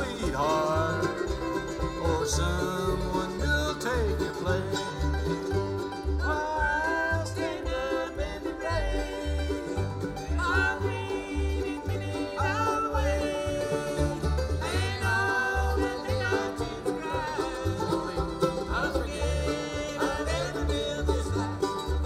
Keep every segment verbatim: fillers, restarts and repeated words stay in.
sweetheart, or someone will take your place. Oh, I'll stand up in the rain. I'll read it minute all the way. And all the thing I tears cry, I'll forget I've ever lived this life.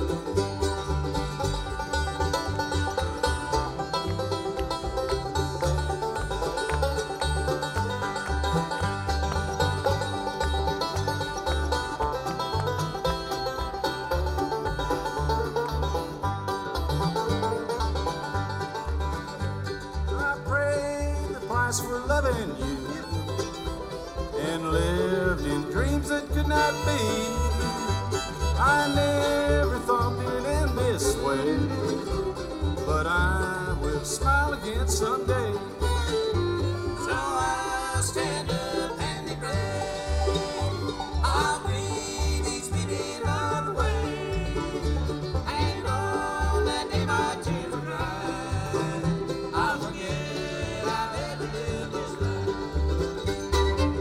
I paid the price for loving you and lived in dreams that could not be. I never thought it end this way, but I will smile again someday. So I'll stand up and declare I'll breathe each minute of the way, and on that day my tears will dry. I'll forget I've ever lived this life.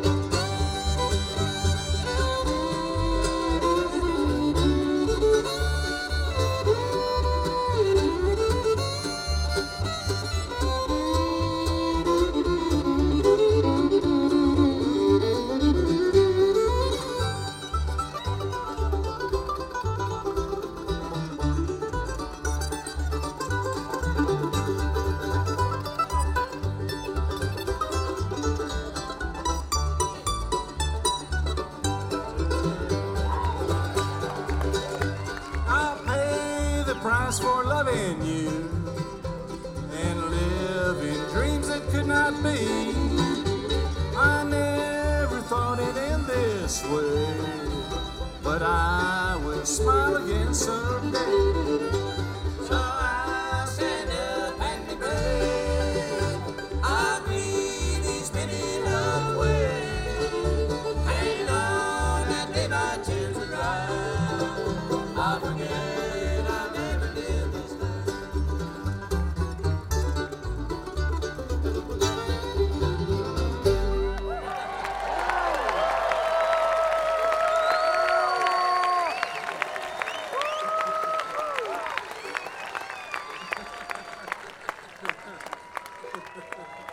I'll pay the price for loving you and live in dreams that could not be. I never thought it'd end this way, but I will smile again someday. So I'll stand up and declare I'll breathe each minute of the way, and on that day my tears will dry. I'll forget I've never lived this life. Ha ha ha.